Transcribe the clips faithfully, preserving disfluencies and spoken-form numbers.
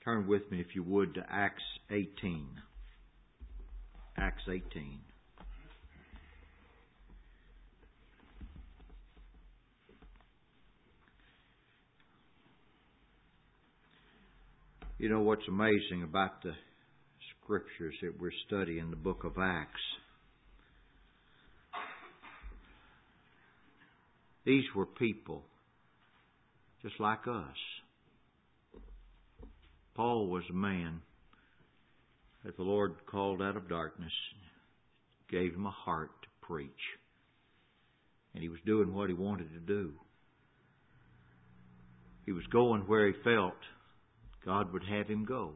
Turn with me, if you would, to Acts eighteen. Acts eighteen. You know what's amazing about the Scriptures that we're studying, the book of Acts? These were people just like us. Paul was a man that the Lord called out of darkness, gave him a heart to preach. And he was doing what he wanted to do. He was going where he felt God would have him go.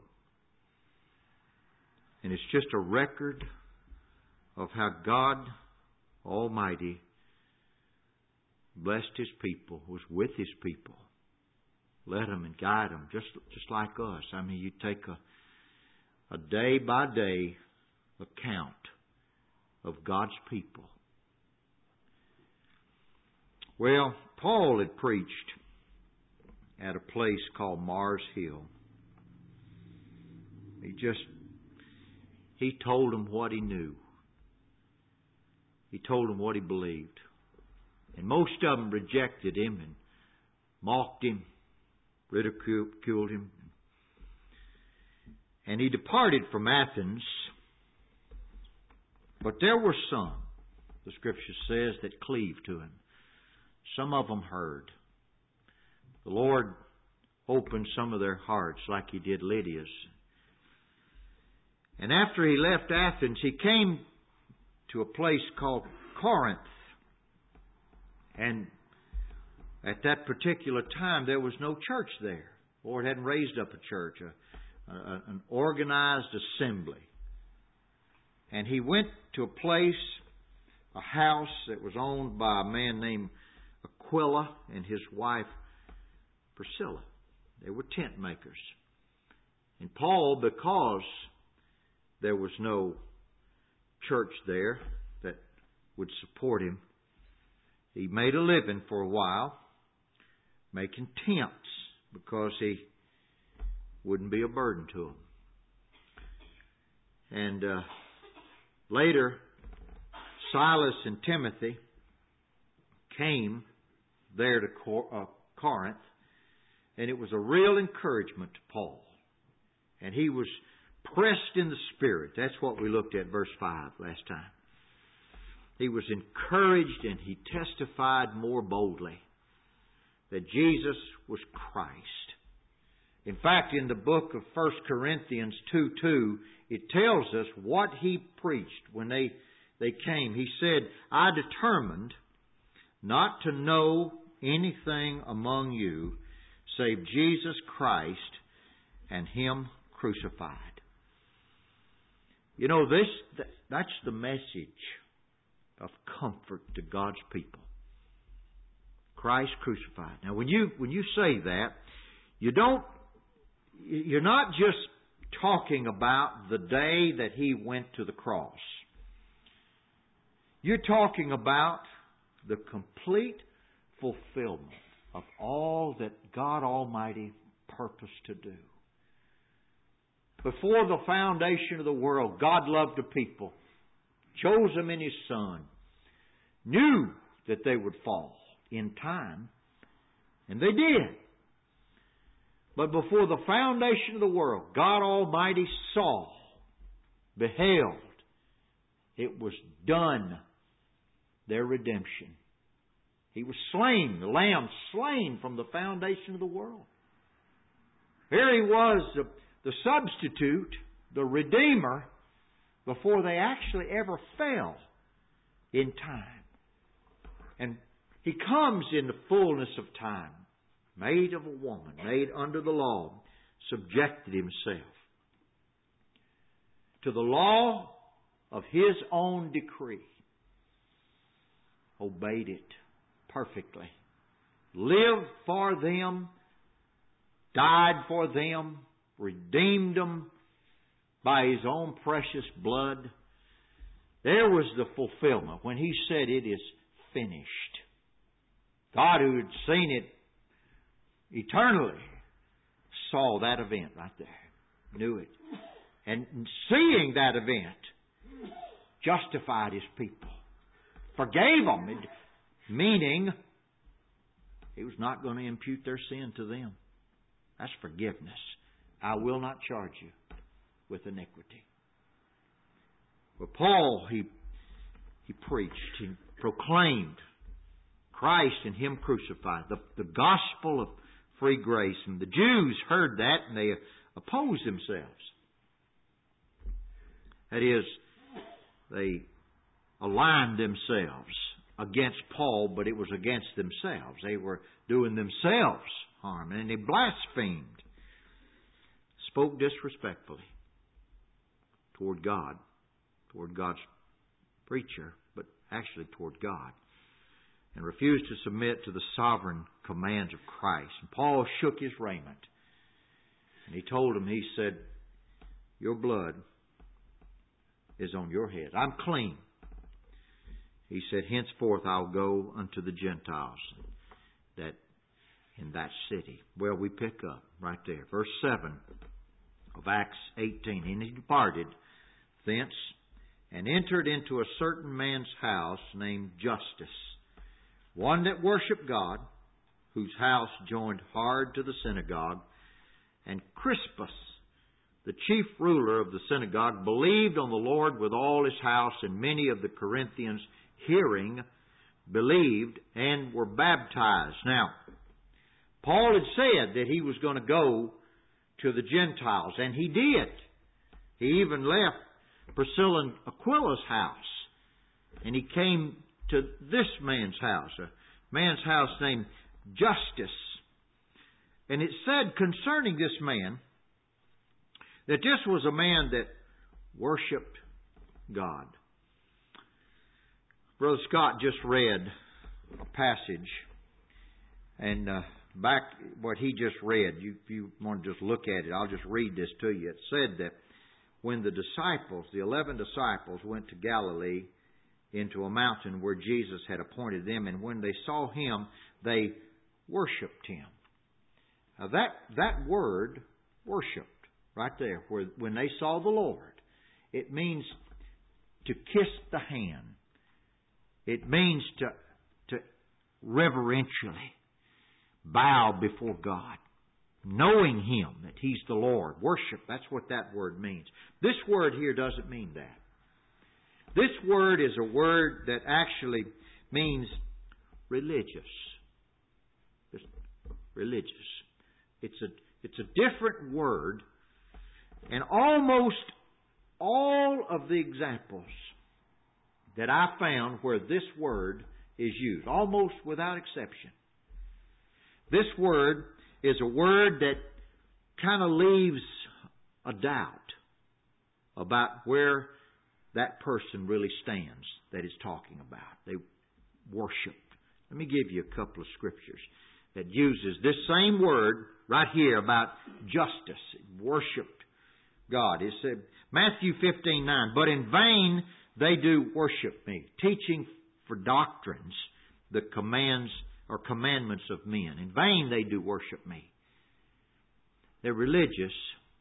And it's just a record of how God Almighty blessed His people, was with His people, led them and guided them, just, just like us. I mean, you take a, a day-by-day account of God's people. Well, Paul had preached at a place called Mars Hill. He just, he told them what he knew. He told them what he believed. And most of them rejected him and mocked him, ridiculed him. And he departed from Athens. But there were some, the Scripture says, that cleaved to him. Some of them heard. The Lord opened some of their hearts like He did Lydia's. And after he left Athens, he came to a place called Corinth. And at that particular time, there was no church there. The Lord hadn't raised up a church, a, a, an organized assembly. And he went to a place, a house that was owned by a man named Aquila and his wife Priscilla. They were tent makers. And Paul, because there was no church there that would support him, he made a living for a while making tents because he wouldn't be a burden to them. And uh, later, Silas and Timothy came there to Cor- uh, Corinth, and it was a real encouragement to Paul. And he was pressed in the Spirit. That's what we looked at, verse five last time. He was encouraged and he testified more boldly that Jesus was Christ. In fact, in the book of First Corinthians two two, it tells us what he preached when they, they came. He said, I determined not to know anything among you save Jesus Christ and Him crucified. You know, this that's the message of comfort to God's people. Christ crucified. Now, when you when you say that, you don't you're not just talking about the day that He went to the cross. You're talking about the complete fulfillment of all that God Almighty purposed to do. Before the foundation of the world, God loved the people, chose them in His Son, knew that they would fall in time, and they did. But before the foundation of the world, God Almighty saw, beheld, it was done, their redemption. He was slain, the Lamb slain from the foundation of the world. Here He was, the, the substitute, the Redeemer, before they actually ever fell in time. And He comes in the fullness of time, made of a woman, made under the law, subjected Himself to the law of His own decree, obeyed it perfectly, lived for them, died for them, redeemed them by His own precious blood. There was the fulfillment when He said it is finished. God, who had seen it eternally, saw that event right there. Knew it. And seeing that event, justified His people. Forgave them. Meaning, He was not going to impute their sin to them. That's forgiveness. I will not charge you with iniquity. Well, Paul, he, he preached, he proclaimed Christ and Him crucified, the, the gospel of free grace. And the Jews heard that and they opposed themselves. That is, they aligned themselves against Paul, but it was against themselves. They were doing themselves harm, and they blasphemed, spoke disrespectfully toward God, toward God's preacher, but actually toward God, and refused to submit to the sovereign commands of Christ. And Paul shook his raiment, and he told them, he said, your blood is on your head. I'm clean. He said, henceforth I'll go unto the Gentiles that in that city. Well, we pick up right there. Verse seven of Acts eighteen. And he departed thence and entered into a certain man's house named Justus, one that worshipped God, whose house joined hard to the synagogue. And Crispus, the chief ruler of the synagogue, believed on the Lord with all his house, and many of the Corinthians, hearing, believed and were baptized. Now, Paul had said that he was going to go to the Gentiles, and he did. He even left Priscilla and Aquila's house, and he came to this man's house, a man's house named Justus. And it said concerning this man that this was a man that worshipped God. Brother Scott just read a passage, and uh, back what he just read, you, if you want to just look at it, I'll just read this to you. It said that when the disciples, the eleven disciples, went to Galilee into a mountain where Jesus had appointed them, and when they saw Him, they worshipped Him. Now that, that word, worshipped, right there, where when they saw the Lord, it means to kiss the hand. It means to, to reverentially bow before God, knowing Him, that He's the Lord. Worship, that's what that word means. This word here doesn't mean that. This word is a word that actually means religious. Just religious. It's a, it's a different word, and almost all of the examples that I found where this word is used, almost without exception, this word is a word that kind of leaves a doubt about where that person really stands that is talking about. They worship. Let me give you a couple of scriptures that uses this same word right here about justice, worshipped God. It said, Matthew fifteen nine, but in vain they do worship me, teaching for doctrines the commands or commandments of men. In vain they do worship me. They're religious.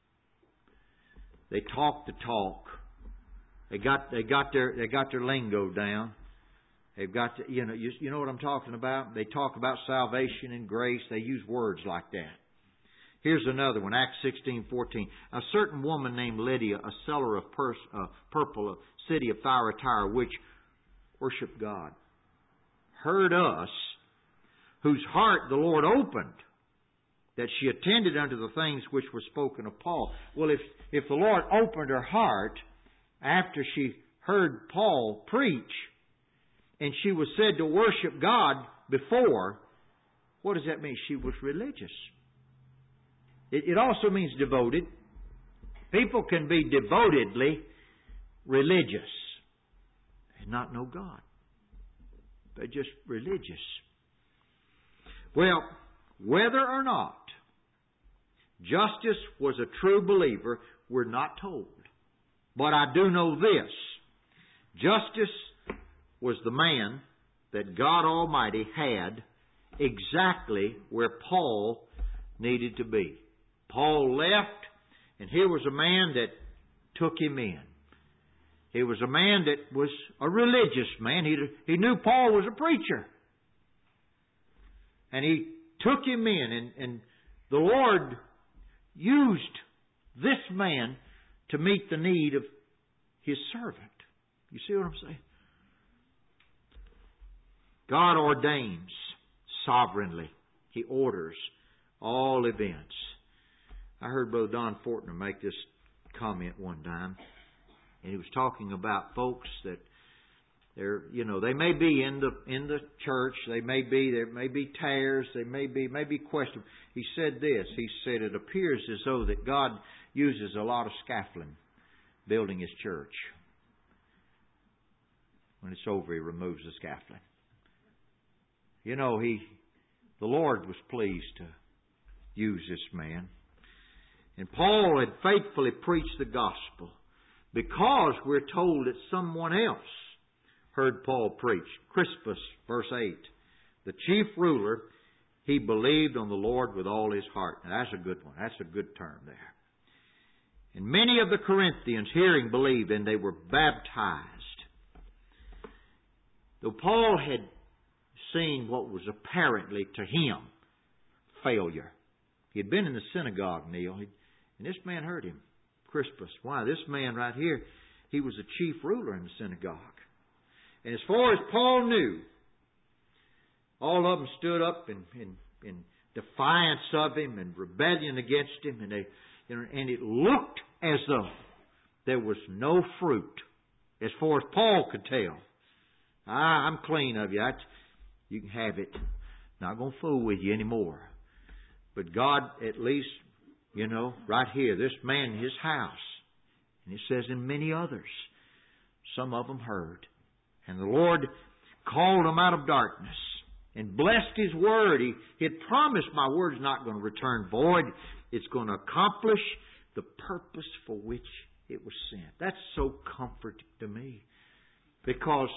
They talk the talk. They got they got their they got their lingo down. They've got to, you know you, you know what I'm talking about. They talk about salvation and grace. They use words like that. Here's another one, Acts sixteen fourteen. A certain woman named Lydia, a seller of pers- uh, purple, a city of Thyatira, which worshiped God, heard us, whose heart the Lord opened, that she attended unto the things which were spoken of Paul. Well, if if the Lord opened her heart after she heard Paul preach, and she was said to worship God before, what does that mean? She was religious. It, it also means devoted. People can be devotedly religious and not know God. They're just religious. Well, whether or not Justus was a true believer, we're not told. But I do know this. Justus was the man that God Almighty had exactly where Paul needed to be. Paul left, and here was a man that took him in. He was a man that was a religious man. He, he knew Paul was a preacher. And he took him in, and, and the Lord used this man to meet the need of His servant. You see what I'm saying? God ordains sovereignly. He orders all events. I heard Brother Don Fortner make this comment one time. And he was talking about folks that they're, you know, they may be in the in the church, they may be there may be tares, they may be may be questionable. He said this. He said it appears as though that God uses a lot of scaffolding building His church. When it's over, He removes the scaffolding. You know, he, the Lord was pleased to use this man. And Paul had faithfully preached the gospel because we're told that someone else heard Paul preach. Crispus, verse eight. The chief ruler, he believed on the Lord with all his heart. Now that's a good one. That's a good term there. And many of the Corinthians, hearing, believed, and they were baptized. Though Paul had seen what was apparently to him failure. He had been in the synagogue, Neil, and this man heard him. Crispus. Why? This man right here, he was the chief ruler in the synagogue. And as far as Paul knew, all of them stood up in, in, in defiance of him and rebellion against him, and they, you know, and it looked as though there was no fruit, as far as Paul could tell. Ah, I'm clean of you. I, you can have it. Not going to fool with you anymore. But God, at least, you know, right here, this man in his house, and it says in many others, some of them heard. And the Lord called them out of darkness and blessed His word. He, he had promised, my word's not going to return void. It's going to accomplish the purpose for which it was sent. That's so comforting to me. Because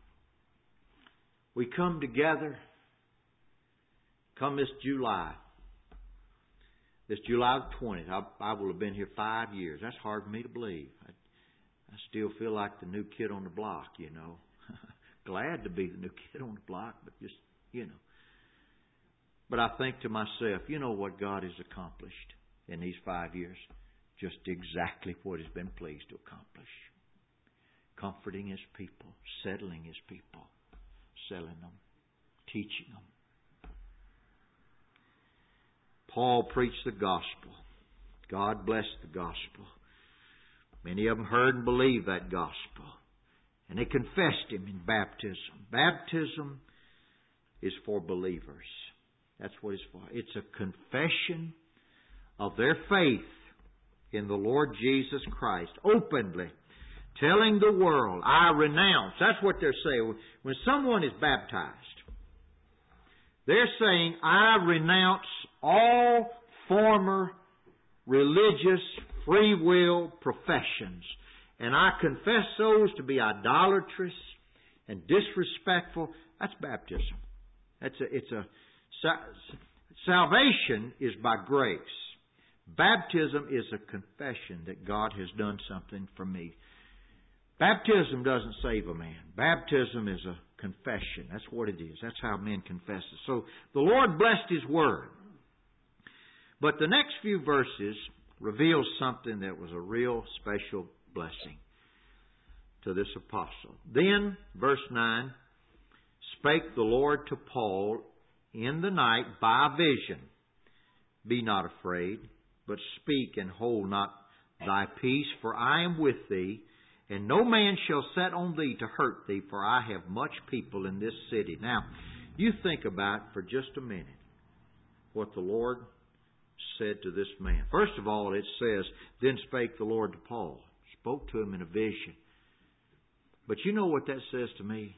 we come together, come this July, this July the twentieth, I, I will have been here five years. That's hard for me to believe. I, I still feel like the new kid on the block, you know. Glad to be the new kid on the block, but just, you know. But I think to myself, you know what God has accomplished in these five years? Just exactly what He's been pleased to accomplish. Comforting His people, settling His people, selling them, teaching them. Paul preached the gospel. God blessed the gospel. Many of them heard and believed that gospel. And they confessed Him in baptism. Baptism is for believers. That's what it's for. It's a confession of their faith in the Lord Jesus Christ, openly telling the world, I renounce. That's what they're saying. When someone is baptized, they're saying, I renounce all former religious free will professions. And I confess those to be idolatrous and disrespectful. That's baptism. That's a, it's a salvation is by grace. Baptism is a confession that God has done something for me. Baptism doesn't save a man. Baptism is a confession. That's what it is. That's how men confess it. So the Lord blessed His word. But the next few verses reveal something that was a real special blessing to this apostle. Then, verse nine, spake the Lord to Paul in the night by a vision. Be not afraid, but speak and hold not thy peace, for I am with thee, and no man shall set on thee to hurt thee, for I have much people in this city. Now, you think about for just a minute what the Lord said to this man. First of all, it says, then spake the Lord to Paul. Spoke to him in a vision. But you know what that says to me?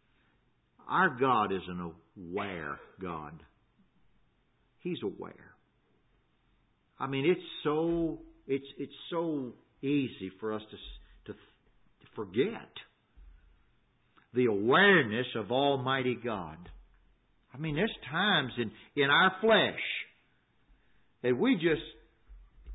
Our God is an aware God. He's aware. I mean, it's so it's it's so easy for us to, to, to forget the awareness of Almighty God. I mean, there's times in, in our flesh that we just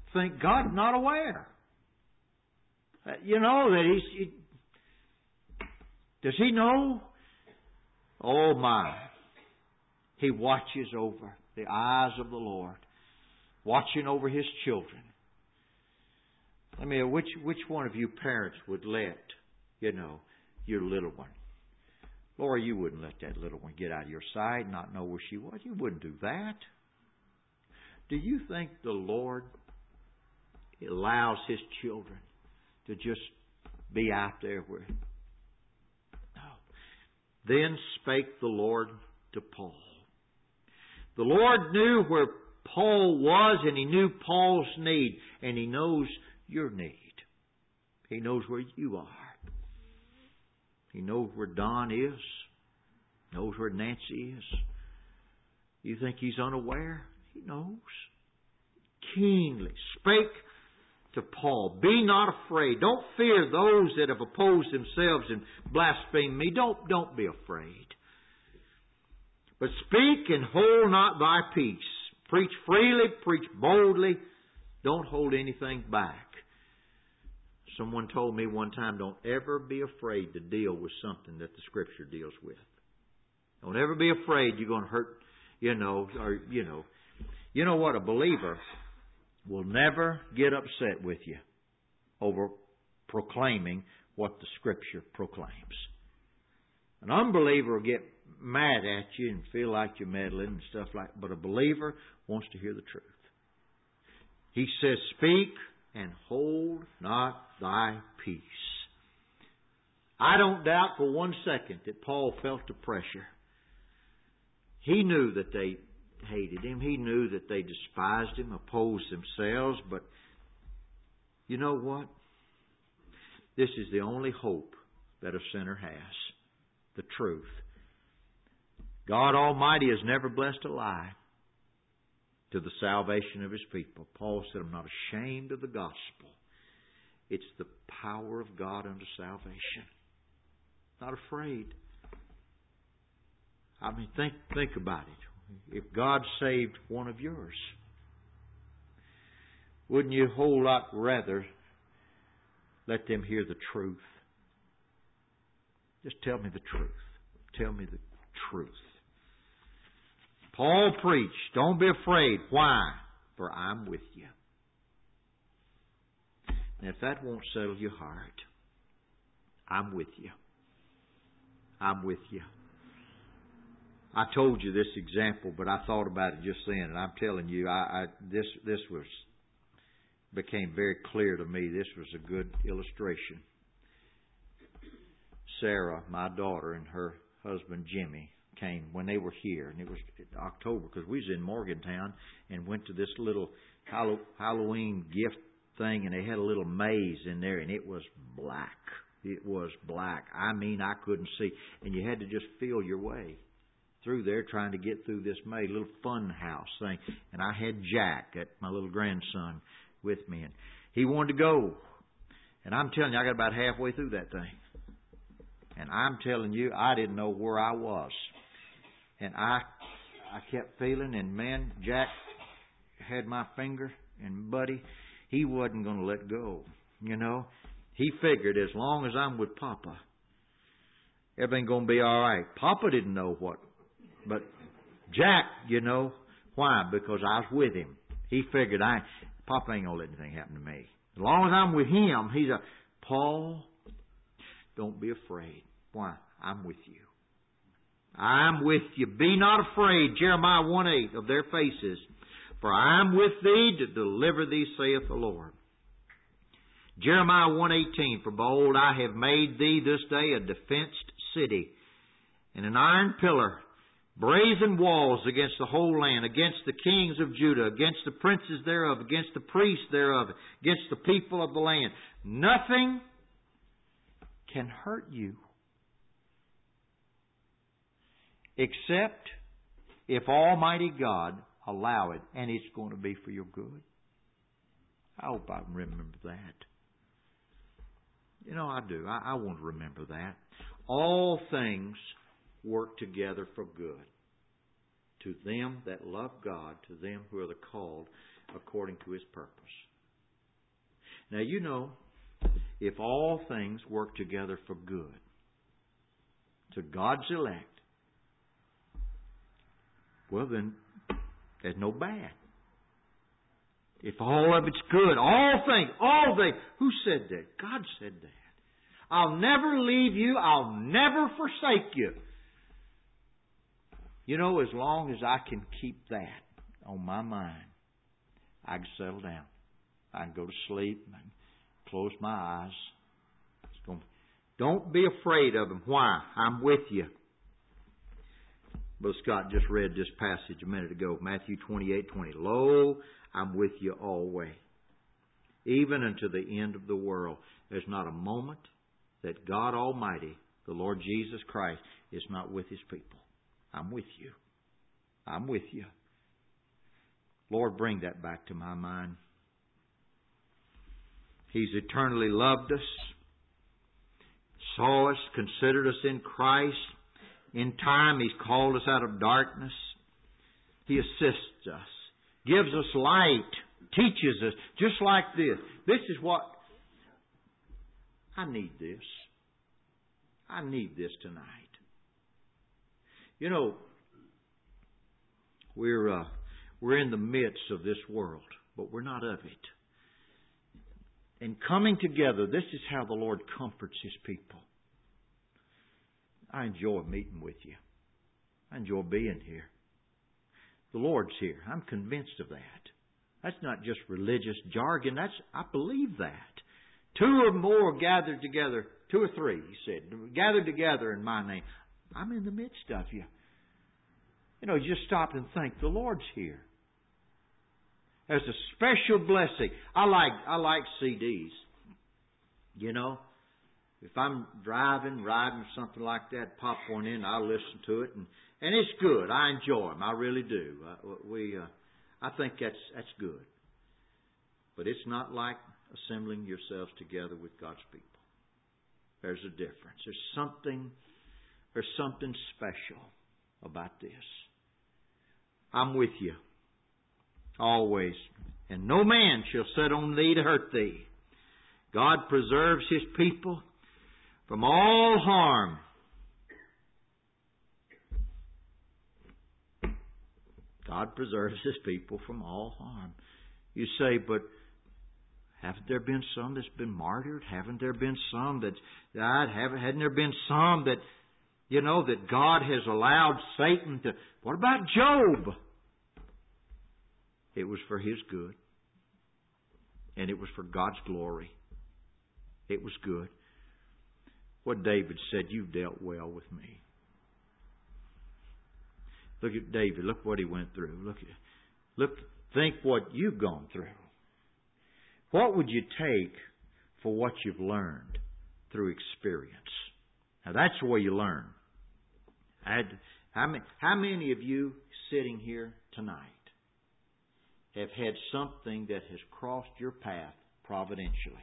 think God's not aware. Uh, you know that He's... He, does He know? Oh my. He watches over the eyes of the Lord, watching over His children. I mean, which which one of you parents would let, you know, your little one? Laura, you wouldn't let that little one get out of your sight and not know where she was. You wouldn't do that. Do you think the Lord allows His children to just be out there where... No. Then spake the Lord to Paul. The Lord knew where Paul was, and He knew Paul's need, and He knows your need. He knows where you are. He knows where Don is. Knows where Nancy is. You think He's unaware? He knows. Keenly spake to Paul, be not afraid. Don't fear those that have opposed themselves and blasphemed me. Don't, don't be afraid. But speak and hold not thy peace. Preach freely, preach boldly. Don't hold anything back. Someone told me one time, don't ever be afraid to deal with something that the Scripture deals with. Don't ever be afraid you're going to hurt, you know, or, you know. You know what? A believer will never get upset with you over proclaiming what the Scripture proclaims. An unbeliever will get mad at you and feel like you're meddling and stuff like that. But a believer wants to hear the truth. He says, speak and hold not thy peace. I don't doubt for one second that Paul felt the pressure. He knew that they hated him. He knew that they despised him, opposed themselves. But you know what? This is the only hope that a sinner has. The truth. God Almighty has never blessed a lie to the salvation of His people. Paul said, I'm not ashamed of the gospel. It's the power of God unto salvation. Not afraid. I mean, think think about it. If God saved one of yours, wouldn't you a whole lot rather let them hear the truth? Just tell me the truth. Tell me the truth. Paul preached, don't be afraid. Why? For I'm with you. And if that won't settle your heart, I'm with you. I'm with you. I told you this example, but I thought about it just then, and I'm telling you, I, I this this was became very clear to me. This was a good illustration. Sarah, my daughter, and her husband Jimmy came when they were here, and it was October because we was in Morgantown and went to this little Halloween gift thing, and they had a little maze in there, and it was black. It was black. I mean, I couldn't see, and you had to just feel your way through there trying to get through this maze, little fun house thing. And I had Jack, my little grandson, with me, and he wanted to go. And I'm telling you, I got about halfway through that thing. And I'm telling you, I didn't know where I was. And I I kept feeling, and man, Jack had my finger, and buddy, he wasn't going to let go. You know, he figured as long as I'm with Papa, everything's going to be all right. Papa didn't know what. But Jack, you know, why? Because I was with him. He figured, I Papa ain't going to let anything happen to me. As long as I'm with him, he's a, Paul, don't be afraid. Why? I'm with you. I'm with you. Be not afraid. Jeremiah one eight of their faces. For I am with thee to deliver thee, saith the Lord. Jeremiah one eighteen. For behold, I have made thee this day a defenced city, and an iron pillar, brazen walls against the whole land, against the kings of Judah, against the princes thereof, against the priests thereof, against the people of the land. Nothing can hurt you except if Almighty God allow it, and it's going to be for your good. I hope I remember that. You know, I do. I, I want to remember that. All things work together for good to them that love God, to them who are the called according to His purpose. Now, you know, if all things work together for good to God's elect, well then, there's no bad. If all of it's good, all things, all things. Who said that? God said that. I'll never leave you. I'll never forsake you. You know, as long as I can keep that on my mind, I can settle down. I can go to sleep. I can close my eyes. It's going, don't be afraid of them. Why? I'm with you. Brother Scott just read this passage a minute ago, Matthew twenty-eight twenty. Lo, I'm with you always, even unto the end of the world. There's not a moment that God Almighty, the Lord Jesus Christ, is not with His people. I'm with you. I'm with you. Lord, bring that back to my mind. He's eternally loved us, saw us, considered us in Christ. In time, He's called us out of darkness. He assists us, gives us light, teaches us, just like this. This is what I need this. I need this tonight. You know, we're uh, we're in the midst of this world, but we're not of it. And coming together, this is how the Lord comforts His people. I enjoy meeting with you. I enjoy being here. The Lord's here. I'm convinced of that. That's not just religious jargon. That's I believe that. Two or more gathered together, two or three, He said, gathered together in my name. I'm in the midst of you. You know, just stop and think, the Lord's here. There's a special blessing. I like I like C Ds. You know, if I'm driving, riding, something like that, pop one in, I'll listen to it, and, and it's good. I enjoy them. I really do. Uh, we, uh, I think that's that's good. But it's not like assembling yourselves together with God's people. There's a difference. There's something. There's something special about this. I'm with you always, and no man shall set on thee to hurt thee. God preserves His people from all harm. God preserves His people from all harm. You say, but haven't there been some that's been martyred? Haven't there been some that died? Haven't, hadn't there been some that, you know, that God has allowed Satan to... What about Job? It was for his good. And it was for God's glory. It was good. What David said, you've dealt well with me. Look at David. Look what he went through. Look, look, think what you've gone through. What would you take for what you've learned through experience? Now that's the way you learn. I had, how, many, how many of you sitting here tonight have had something that has crossed your path providentially?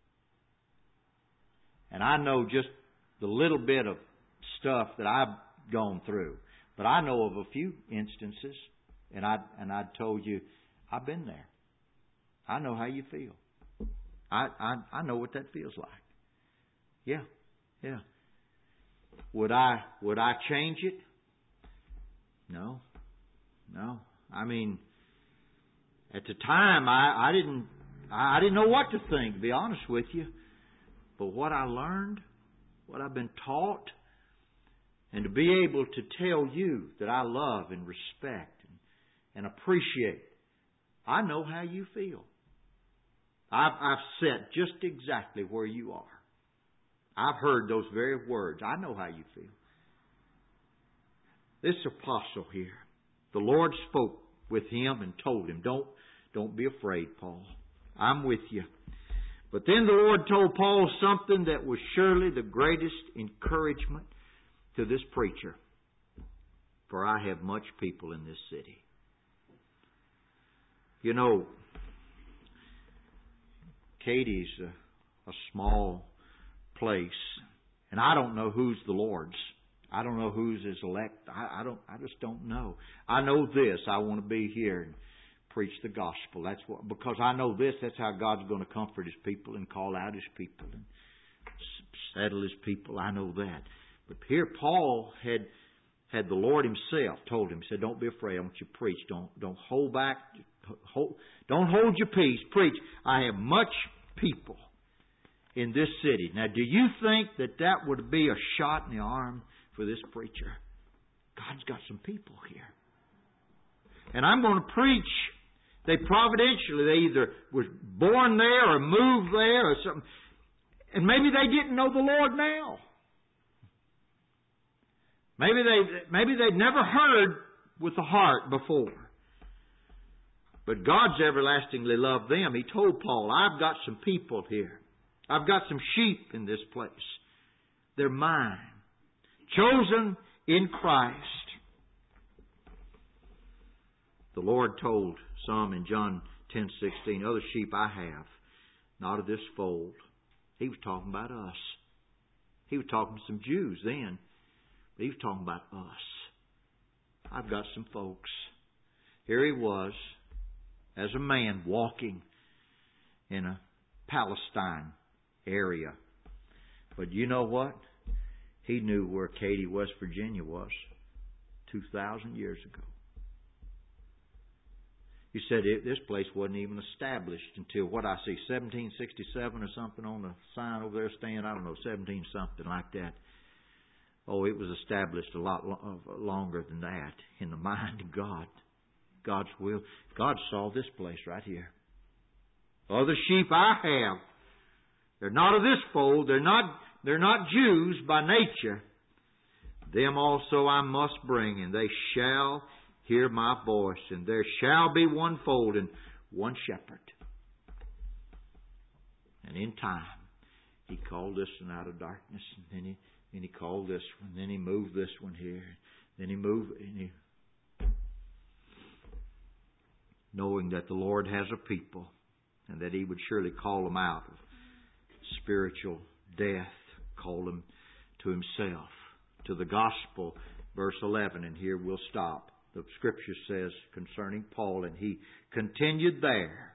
And I know just the little bit of stuff that I've gone through. But I know of a few instances, and I and I told you, I've been there. I know how you feel. I, I I know what that feels like. Yeah, yeah. Would I would I change it? No, no. I mean, at the time, I, I didn't I didn't know what to think. To be honest with you, but what I learned, what I've been taught, and to be able to tell you that I love and respect and, and appreciate, I know how you feel. I've, I've sat just exactly where you are. I've heard those very words. I know how you feel. This apostle here, the Lord spoke with him and told him, don't, don't be afraid, Paul. I'm with you. But then the Lord told Paul something that was surely the greatest encouragement to this preacher. For I have much people in this city. You know, Katie's a, a small place, and I don't know who's the Lord's. I don't know who's His elect. I, I don't. I just don't know. I know this. I want to be here and preach the gospel. That's what, because I know this, that's how God's going to comfort His people and call out His people and settle His people. I know that. But here Paul had had the Lord Himself told him, said, don't be afraid, I want you to preach. Don't don't hold back. Hold, don't hold your peace. Preach. I have much people in this city. Now, do you think that that would be a shot in the arm for this preacher? God's got some people here. And I'm going to preach. They providentially, they either was born there or moved there or something. And maybe they didn't know the Lord now. Maybe they maybe they'd never heard with the heart before. But God's everlastingly loved them. He told Paul, I've got some people here. I've got some sheep in this place. They're mine. Chosen in Christ. The Lord told some in John ten sixteen, other sheep I have, not of this fold. He was talking about us. He was talking to some Jews then. But he was talking about us. I've got some folks. Here he was, as a man walking in a Palestine area. But you know what? He knew where Katy, West Virginia was two thousand years ago. He said it, this place wasn't even established until, what I see, seventeen sixty-seven or something on the sign over there standing. I don't know, seventeen something like that. Oh, it was established a lot lo- longer than that in the mind of God. God's will. God saw this place right here. Other sheep I have. They're not of this fold. They're not, they're not Jews by nature. Them also I must bring, and they shall hear my voice, and there shall be one fold and one shepherd. And in time, He called this one out of darkness, and then He And He called this one. Then He moved this one here. Then He moved, and He, knowing that the Lord has a people, and that He would surely call them out of spiritual death, call them to Himself, to the gospel. Verse eleven, and here we'll stop. The Scripture says concerning Paul, and he continued there.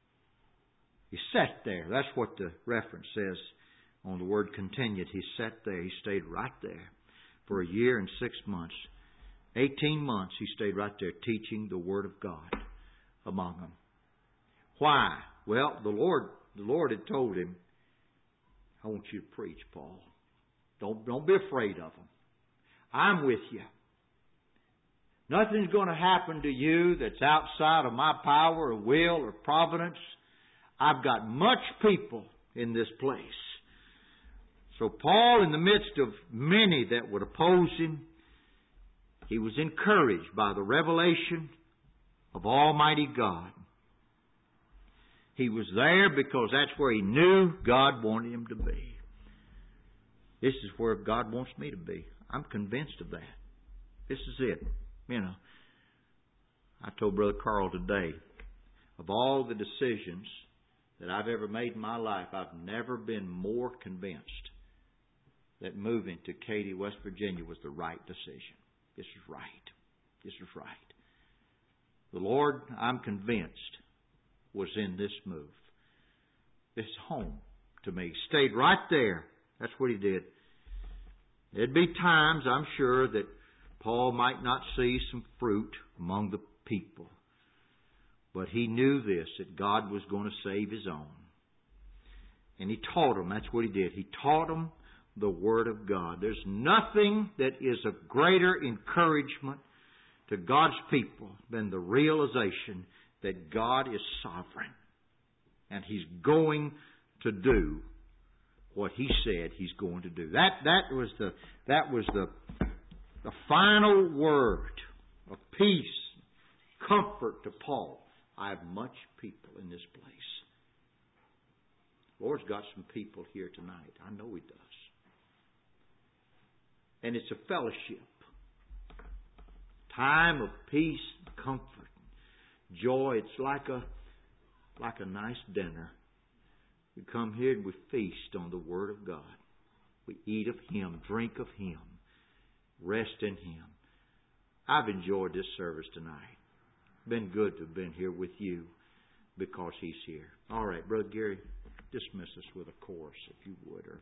He sat there. That's what the reference says. On the word continued, he sat there. He stayed right there for a year and six months. Eighteen months he stayed right there teaching the Word of God among them. Why? Well, the Lord, the Lord had told him, I want you to preach, Paul. Don't, don't be afraid of them. I'm with you. Nothing's going to happen to you that's outside of my power or will or providence. I've got much people in this place. So Paul, in the midst of many that would oppose him, he was encouraged by the revelation of Almighty God. He was there because that's where he knew God wanted him to be. This is where God wants me to be. I'm convinced of that. This is it. You know, I told Brother Carl today, of all the decisions that I've ever made in my life, I've never been more convinced that moving to Katy, West Virginia was the right decision. This is right. This is right. The Lord, I'm convinced, was in this move. This home to me. Stayed right there. That's what He did. There'd be times, I'm sure, that Paul might not see some fruit among the people. But he knew this, that God was going to save His own. And He taught them. That's what He did. He taught them the Word of God. There's nothing that is of greater encouragement to God's people than the realization that God is sovereign. And He's going to do what He said He's going to do. That that was the that was the the final word of peace, comfort to Paul. I have much people in this place. The Lord's got some people here tonight. I know He does. And it's a fellowship. Time of peace, comfort, joy. It's like a like a nice dinner. We come here and we feast on the Word of God. We eat of Him, drink of Him, rest in Him. I've enjoyed this service tonight. been good to have been here with you because He's here. All right, Brother Gary, dismiss us with a chorus, if you would. Or